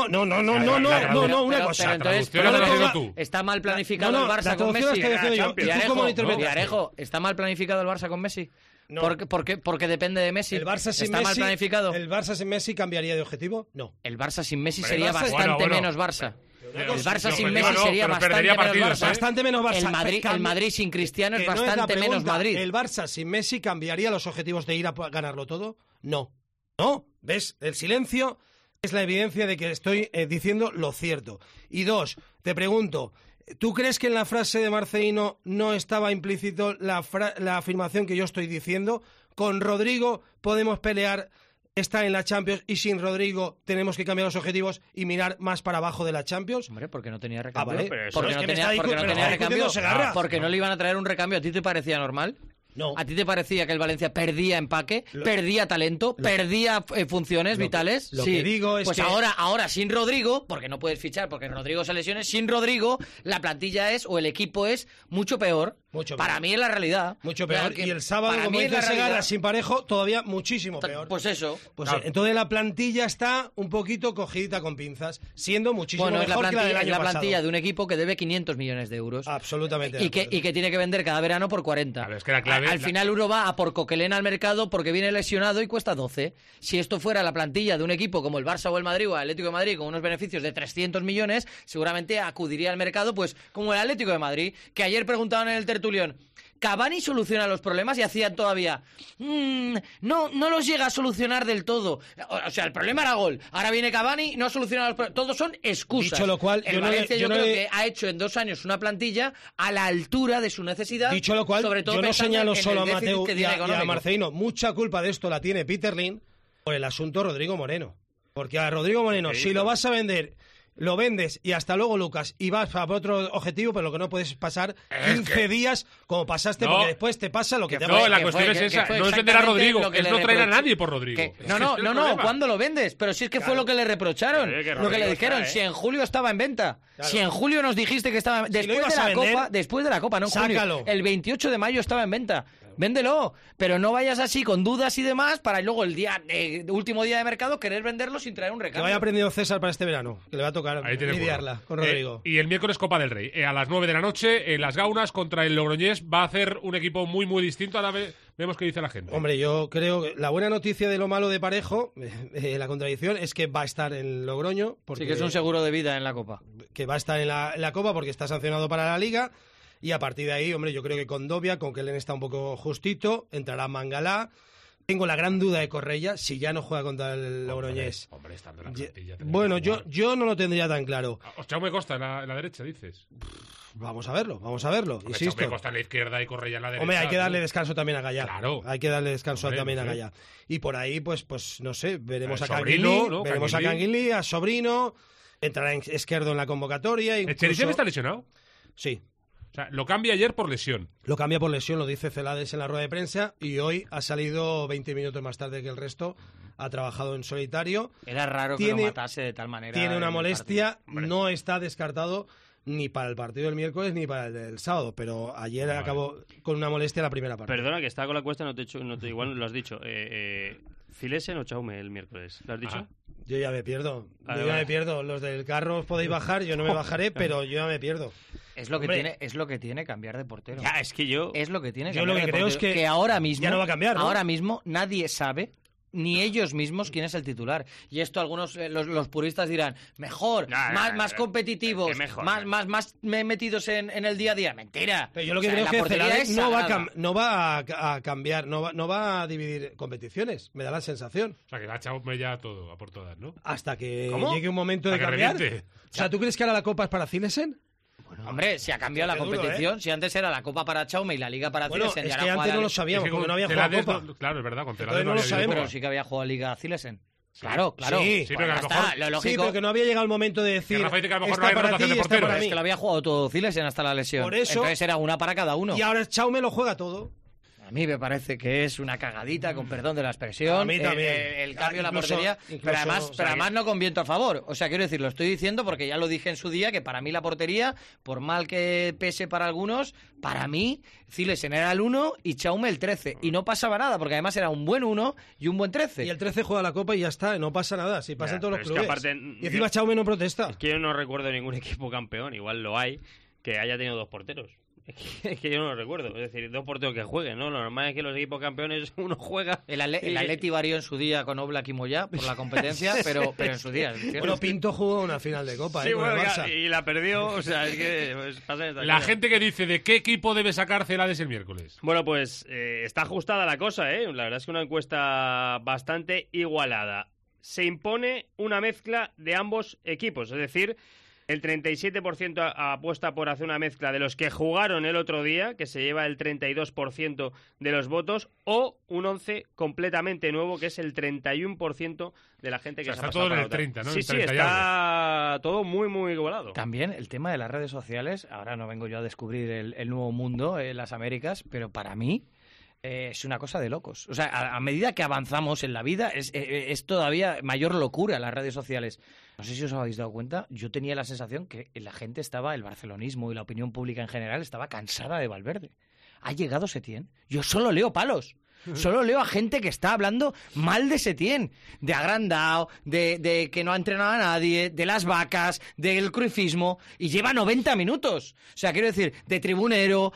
una cosa. Pero entonces, ¿está mal planificado el Barça con Messi? Villarejo, ¿está mal planificado el Barça con Messi? No. Porque depende de Messi. ¿El Barça sin ¿Está mal planificado? ¿El Barça sin Messi cambiaría de objetivo? No. El Barça sin Messi sería bastante menos Barça. El Barça sin Messi sería bastante menos Barça. Bastante menos Barça. El Madrid sin Cristiano es bastante menos Madrid. ¿El Barça sin Messi cambiaría los objetivos de ir a ganarlo todo? No. ¿No? ¿Ves? El silencio es la evidencia de que estoy diciendo lo cierto. Y 2, te pregunto, ¿tú crees que en la frase de Marcelino no estaba implícito la afirmación que yo estoy diciendo? Con Rodrigo podemos pelear, estar en la Champions, y sin Rodrigo tenemos que cambiar los objetivos y mirar más para abajo de la Champions. Hombre, porque no tenía recambio. Vale. Porque no tenía recambio. Porque no le iban a traer un recambio. ¿A ti te parecía normal? No. ¿A ti te parecía que el Valencia perdía empaque, perdía talento, perdía funciones vitales? Lo sí. que digo es pues que... ahora sin Rodrigo, porque no puedes fichar porque Rodrigo se lesione, sin Rodrigo la plantilla es, o el equipo es, mucho peor. Para mí es la realidad. Mucho peor. Y el sábado, como dice Segarra, sin Parejo, todavía muchísimo peor. Pues eso. Pues entonces la plantilla está un poquito cogidita con pinzas, siendo muchísimo mejor que la del año pasado. Es la plantilla de un equipo que debe 500 millones de euros. Absolutamente. Y que tiene que vender cada verano por 40. Claro, es que la clave... Al final uno va a por Coquelin al mercado porque viene lesionado y cuesta 12. Si esto fuera la plantilla de un equipo como el Barça o el Madrid o el Atlético de Madrid con unos beneficios de 300 millones, seguramente acudiría al mercado pues como el Atlético de Madrid, que ayer preguntaban en el tertulión, ¿Cavani soluciona los problemas? Y hacían todavía, no los llega a solucionar del todo. O sea, el problema era gol. Ahora viene Cavani, no ha solucionado los problemas. Todos son excusas. Dicho lo cual, el Valencia yo creo que ha hecho en 2 años una plantilla a la altura de su necesidad. Dicho lo cual, sobre todo yo no señalo solo a Mateu y a Marcelino. Mucha culpa de esto la tiene Peter Lim por el asunto Rodrigo Moreno. Porque a Rodrigo Moreno, si lo vas a vender... Lo vendes y hasta luego, Lucas, y vas para otro objetivo, pero lo que no puedes pasar 15 días como pasaste, porque después te pasa lo que te pasa. No, la cuestión es esa, no es vender a Rodrigo, es no traer a nadie por Rodrigo. No, ¿cuándo lo vendes? Pero si es que fue lo que le reprocharon, lo que le dijeron, si en julio estaba en venta, si en julio nos dijiste que estaba después de la Copa, no en junio, el 28 de mayo estaba en venta. Véndelo, pero no vayas así con dudas y demás para luego el último día de mercado querer venderlo sin traer un recambio. Que vaya aprendiendo César para este verano, que le va a tocar lidiarla con Rodrigo. Y el miércoles Copa del Rey, a las 9 de la noche, en Las Gaunas contra el Logroñés, va a hacer un equipo muy muy distinto. Ahora vemos qué dice la gente. Hombre, yo creo que la buena noticia de lo malo de Parejo, la contradicción, es que va a estar en Logroño. Sí, que es un seguro de vida en la Copa. Que va a estar en la Copa porque está sancionado para la Liga. Y a partir de ahí, hombre, yo creo que con Dobia, con Kellen está un poco justito, entrará Mangalá. Tengo la gran duda de Correia, si ya no juega contra el Logroñés. Hombre, estando en la plantilla. Bueno, yo no lo tendría tan claro. Jaume Costa en la derecha, dices. Vamos a verlo, insisto. Jaume Costa en la izquierda y Correia en la derecha. Hombre, hay que darle descanso también a Gallá. Claro. Hay que darle descanso también a Gallá. Y por ahí, pues no sé, veremos a Canguilí, a Sobrino, entrará Esquerdo en la convocatoria. ¿Echerichev está lesionado? Sí. O sea, lo cambia ayer por lesión. Lo cambia por lesión, lo dice Celades en la rueda de prensa, y hoy ha salido 20 minutos más tarde que el resto, ha trabajado en solitario. Era raro que lo matase de tal manera. Tiene una molestia, no está descartado ni para el partido del miércoles ni para el del sábado, pero ayer acabó con una molestia la primera parte. Perdona, que estaba con la cuesta, igual lo has dicho. ¿Zilesen o Chaume el miércoles? ¿Lo has dicho? Yo ya me pierdo. Vale, yo ya vale. me pierdo. Los del carro os podéis bajar, yo no me bajaré, pero yo ya me pierdo. Es lo que tiene cambiar de portero. Ya, es que yo... Es lo que tiene Yo cambiar lo que de creo portero. es que ahora mismo... ya no va a cambiar, ¿no? Ahora mismo nadie sabe, ni ellos mismos, quién es el titular. Y esto algunos, los puristas dirán, mejor, más competitivos, mejor, más metidos en el día a día. Mentira. Pero yo lo que O sea, creo es la que portería Celades es no va sagrada. a cambiar, no va a dividir competiciones, me da la sensación. O sea, que va a echarme ya todo, a por todas, ¿no? Hasta que ¿Cómo? llegue un momento de Hasta que cambiar. reviente. O sea, ¿tú crees que ahora la Copa es para Zilesen? Hombre, se ha cambiado la Qué duro, competición. Si antes era la Copa para Chaume y la Liga para Bueno, Zilesen. y es ahora que juega antes la no lo Liga. sabíamos, Es que porque no había Celades jugado Copa. claro, es verdad, con Entonces Celades no lo había sabemos. Pero sí que había jugado Liga Zilesen. Claro. Sí, pero que a lo ya mejor- está, lo lógico... Sí, pero que no había llegado el momento de decir, Que Rafa dice que a lo mejor esta no hay para rotación ti, de esta porteros. para Es mí. que lo había jugado todo Zilesen hasta la lesión. Por eso- Entonces era una para cada uno. Y ahora Chaume lo juega todo. A mí me parece que es una cagadita, con perdón de la expresión. A mí también. El cambio en la Incluso- portería. incluso, Pero además no con viento a favor. O sea, quiero decir, lo estoy diciendo porque ya lo dije en su día, que para mí la portería, por mal que pese para algunos, para mí Zilesen era el 1 y Chaume el 13. Y no pasaba nada, porque además era un buen 1 y un buen 13. Y el 13 juega la Copa y ya está, no pasa nada. Si pasa Ya, en todos los pero es que clubes. aparte, Y encima Chaume no protesta. Es que yo no recuerdo ningún equipo campeón, igual lo hay, que haya tenido 2 porteros. Es que yo no lo recuerdo. Es decir, 2 porteros que jueguen, ¿no? Lo normal es que los equipos campeones uno juega... El Atleti varió en su día con Oblak y Moyá por la competencia, pero en su día. ¿cierto? Bueno, Pinto jugó una final de Copa Sí, con el bueno, Barça. y la perdió, o sea, es que pues, pasa esta La cosa. gente que dice de qué equipo debe sacar Celades el miércoles. Bueno, pues está ajustada la cosa, ¿eh? La verdad es que una encuesta bastante igualada. Se impone una mezcla de ambos equipos, es decir, el 37% apuesta por hacer una mezcla de los que jugaron el otro día, que se lleva el 32% de los votos, o un 11 completamente nuevo, que es el 31% de la gente que O sea, se ha está pasado todo en para el otra. 30, ¿no? Sí, El sí, 30 y está todo muy, muy igualado. También el tema de las redes sociales, ahora no vengo yo a descubrir el nuevo mundo en las Américas, pero para mí es una cosa de locos. O sea, a medida que avanzamos en la vida es todavía mayor locura las redes sociales. No sé si os habéis dado cuenta, yo tenía la sensación que la gente estaba, el barcelonismo y la opinión pública en general estaba cansada de Valverde. Ha llegado Setién. Yo solo leo palos. Solo leo a gente que está hablando mal de Setién, de agrandado, de que no ha entrenado a nadie, de las vacas, del cruifismo, y lleva 90 minutos. O sea, quiero decir, de tribunero,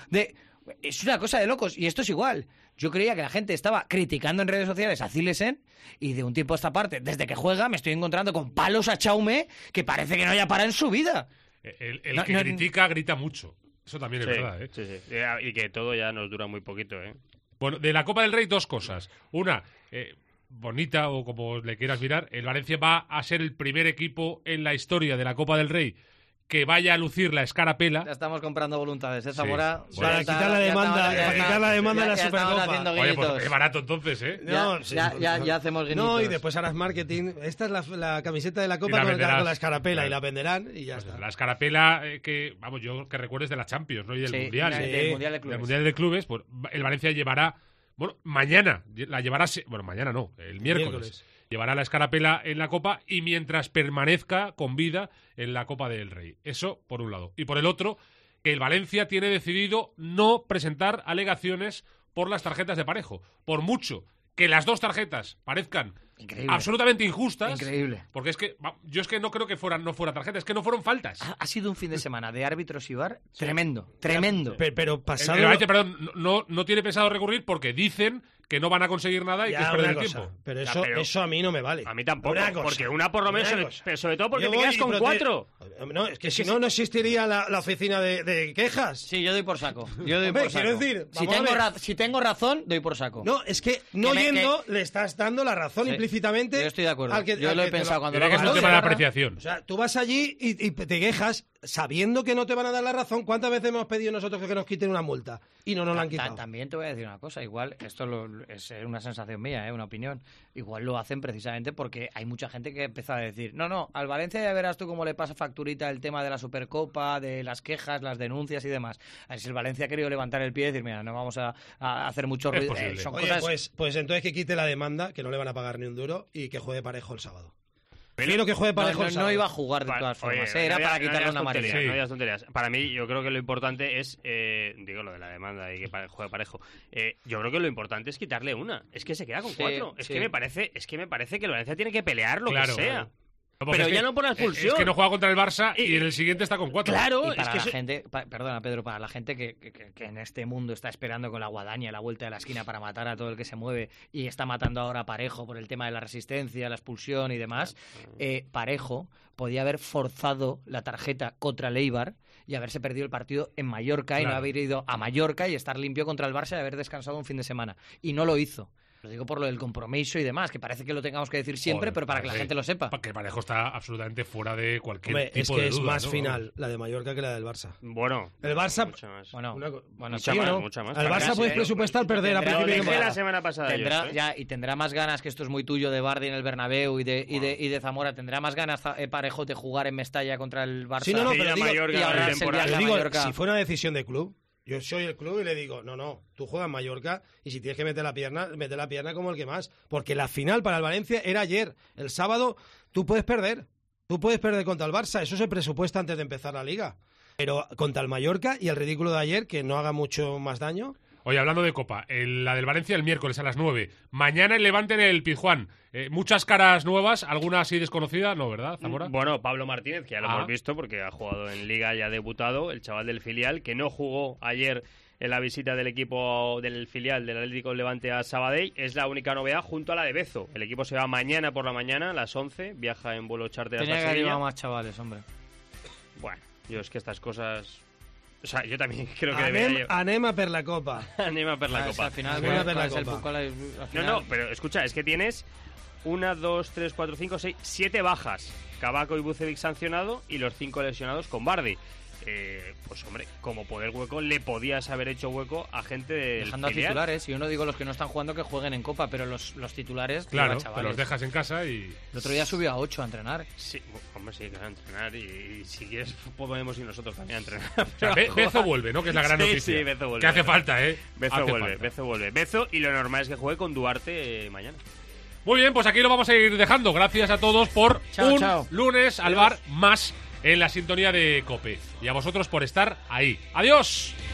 es una cosa de locos, y esto es igual. Yo creía que la gente estaba criticando en redes sociales a Zilesen, y de un tiempo a esta parte, desde que juega, me estoy encontrando con palos a Chaume que parece que no haya parado en su vida. El que critica grita mucho. Eso también es Sí, verdad, ¿eh? sí, sí. Y que todo ya nos dura muy poquito, ¿eh? Bueno, de la Copa del Rey, 2 cosas. Una, bonita o como le quieras mirar, el Valencia va a ser el primer equipo en la historia de la Copa del Rey que vaya a lucir la escarapela. Ya estamos comprando voluntades, ¿eh, Zamora? Sí. Para quitar la demanda, de la Supercopa. Oye, pues qué barato entonces, ¿eh? No, sí. Ya hacemos guiñitos. No, y después harás marketing. Esta es la camiseta de la Y Copa la con venderás. la escarapela Claro. y la venderán y ya Pues está. la escarapela que, vamos, yo que recuerdes de la Champions, ¿no? Y del Sí, Mundial. del Mundial de Clubes. Del Mundial de Clubes, pues el Valencia llevará, bueno, mañana, la llevará, bueno, mañana no, el miércoles. Llevará la escarapela en la Copa y mientras permanezca con vida en la Copa del Rey. Eso por un lado. Y por el otro, que el Valencia tiene decidido no presentar alegaciones por las tarjetas de Parejo. Por mucho que las 2 tarjetas parezcan absolutamente injustas. Increíble. Porque es que yo es que no creo que no fuera tarjeta, es que no fueron faltas. Ha sido un fin de semana de árbitros y VAR tremendo. Pero pasado... El Valencia, perdón, no tiene pensado recurrir porque dicen que no van a conseguir nada y Ya, que es perder el una cosa, tiempo. Pero eso a mí no me vale. A mí tampoco, Una cosa, porque una por lo menos, una cosa. pero sobre todo porque Yo te voy quedas y con 4. No, es que si no existiría la oficina de quejas. Sí, yo doy por saco. Yo doy Hombre, por saco. quiero decir, si, vamos a ver. si tengo razón, doy por saco. No, es que no yendo le estás dando la razón Sí. implícitamente. Yo estoy de acuerdo. al que- Yo al lo he que te pensado cuando Tiene que ser un tema de apreciación. O sea, tú vas allí y te quejas sabiendo que no te van a dar la razón. ¿Cuántas veces hemos pedido nosotros que nos quiten una multa? Y no nos la han quitado. También te voy a decir una cosa. Igual, esto es una sensación mía, una opinión. Igual lo hacen precisamente porque hay mucha gente que empieza a decir no, al Valencia ya verás tú cómo le pasa facturita el tema de la Supercopa, de las quejas, las denuncias y demás. A ver, si el Valencia ha querido levantar el pie y decir, mira, no vamos a hacer mucho Es ruido. posible. Son Oye, cosas... pues entonces que quite la demanda, que no le van a pagar ni un duro, y que juegue Parejo el sábado. Prefiero que juegue Parejo. No iba a jugar de todas formas. Era para quitarle una amarilla. No digas tonterías. Para mí, yo creo que lo importante es, digo lo de la demanda y que juegue Parejo. Yo creo que lo importante es quitarle una. Es que se queda con 4. Es que me parece que el Valencia tiene que pelear lo que sea. Pero ya no por la expulsión. Es que no juega contra el Barça y en el siguiente está con 4. Claro, y para la gente, perdona Pedro, para la gente que en este mundo está esperando con la guadaña a la vuelta de la esquina para matar a todo el que se mueve y está matando ahora a Parejo por el tema de la resistencia, la expulsión y demás, Parejo podía haber forzado la tarjeta contra el Eibar y haberse perdido el partido en Mallorca y no haber ido a Mallorca y estar limpio contra el Barça y haber descansado un fin de semana. Y no lo hizo. Lo digo por lo del compromiso y demás, que parece que lo tengamos que decir siempre, pero para que la gente lo sepa. Que Parejo está absolutamente fuera de cualquier Hombre, tipo de duda. Es más final la de Mallorca que la del Barça. Bueno, el Barça... Mucha más. Bueno, mucha más. Al Barça puedes presupuestar perder a principio de temporada. La semana pasada y tendrá más ganas, que esto es muy tuyo, de Bardi en el Bernabéu y de Zamora. Tendrá más ganas Parejo de jugar en Mestalla contra el Barça. Sí, no, pero digo, si fuera una decisión de club, yo soy el club y le digo, no, tú juegas en Mallorca y si tienes que meter la pierna como el que más. Porque la final para el Valencia era ayer. El sábado tú puedes perder. Tú puedes perder contra el Barça. Eso se presupuesta antes de empezar la Liga. Pero contra el Mallorca y el ridículo de ayer, que no haga mucho más daño. Oye, hablando de Copa, la del Valencia el miércoles a las 9. Mañana el Levante en el Pizjuán. Muchas caras nuevas, alguna así desconocida, ¿no, verdad, Zamora? Bueno, Pablo Martínez, que ya lo hemos visto porque ha jugado en Liga y ha debutado, el chaval del filial, que no jugó ayer en la visita del equipo del filial del Atlético Levante a Sabadell. Es la única novedad junto a la de Bezo. El equipo se va mañana por la mañana, a las 11, viaja en vuelo charter hasta Sevilla. Tenía que más chavales, hombre. Bueno, yo es que estas cosas... O sea, yo también creo que debería... Anema per la Copa. Anema per la Copa. Al final, No, pero escucha, es que tienes 1, 2, 3, 4, 5, 6, 7 bajas. Cabaco y Bucevic sancionado y los 5 lesionados con Bardi. Pues hombre, como poder hueco le podías haber hecho hueco a gente del dejando filial. A titulares, y yo no digo los que no están jugando que jueguen en Copa, pero los titulares, claro, te los dejas en casa y... El otro día subió a 8 a entrenar. Sí, hombre, sí, claro, a entrenar y si quieres podemos ir nosotros también a entrenar. O sea, Bezo vuelve, ¿no? Que es la gran noticia. Sí, Bezo vuelve. Que hace falta, ¿eh? Bezo vuelve. Bezo, y lo normal es que juegue con Duarte mañana. Muy bien, pues aquí lo vamos a ir dejando. Gracias a todos por lunes al bar más en la sintonía de COPE. Y a vosotros por estar ahí. ¡Adiós!